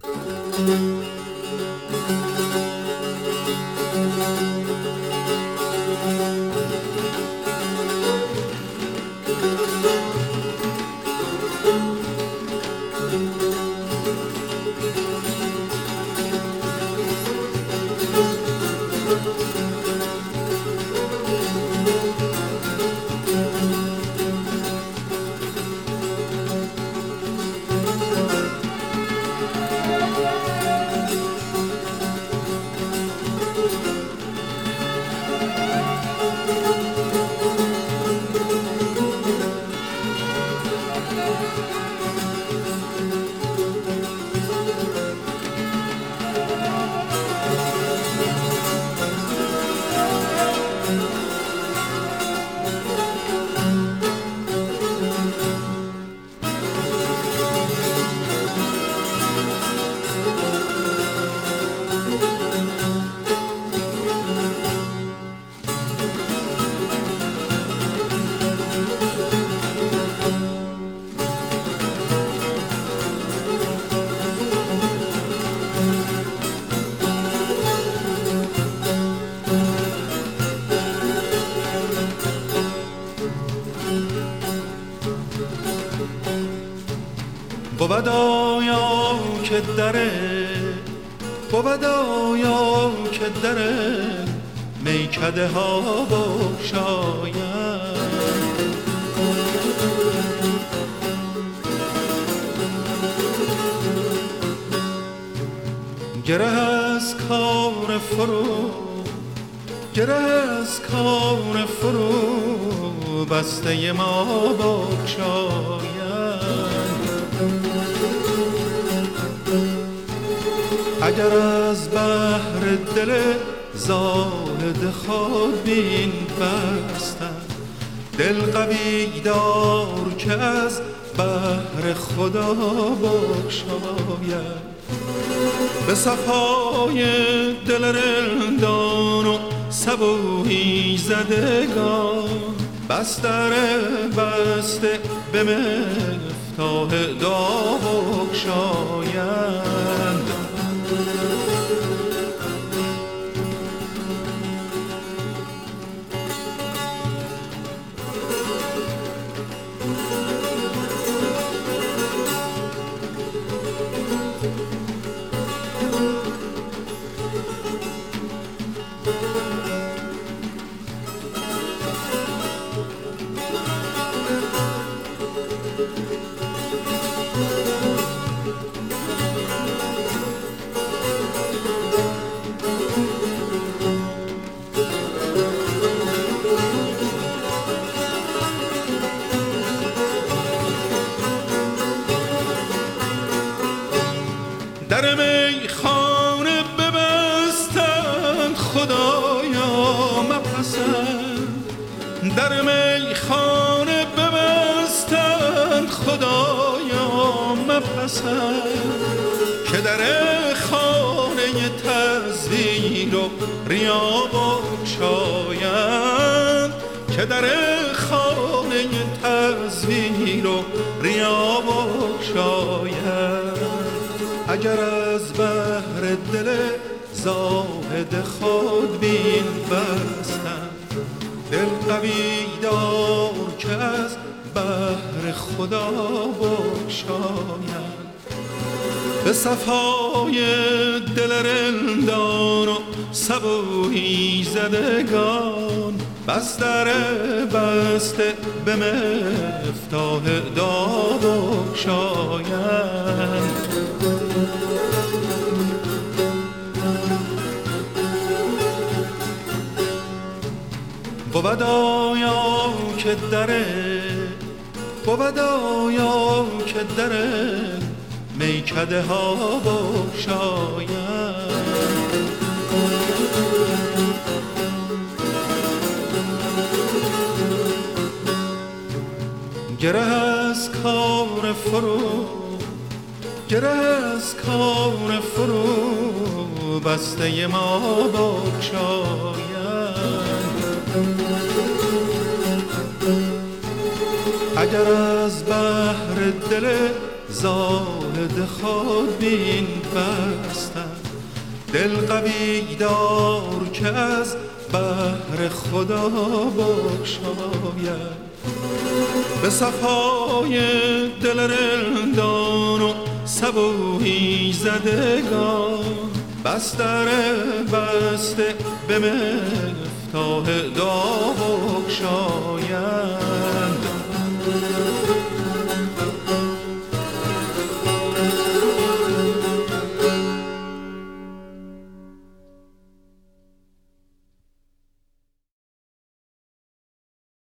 بود آیا که دره میکده ها بگشاید، گره از کار فرو بسته ما بگشاید. اگر از بحر دل زاهد خود بین بستن، دل قوی دار که از بحر خدا بگشاید. به صفای دل رندان و صبوحی زدگان، بستر بسته به مفتاح دعا بگشایند. در میخانه ببستند خدایا مپسند، در میخانه ببستند خدایا مپسند، که در خانه تزویر و ریا بگشایند، که در خانه تزویر و ریا بگشایند. اگر از بحر دل زاهد خود بین بستن، دل قوی دار که از بحر خدا بگشایند. به صفای دل رندان و صبوحی زدگان، بستر بسته به مفتاح دعا بگشایند. بود آیا که دره میکده ها بگشاید، گره از کار فرو بسته ما بگشاید. اگر از بحر دل زاهد خودبین بستم. دل قوی دار که از بحر خدا بگشاید، به صفای دل رندان و صبوحی زدگان، بستر بسته به مفتاح داغ بگشاید.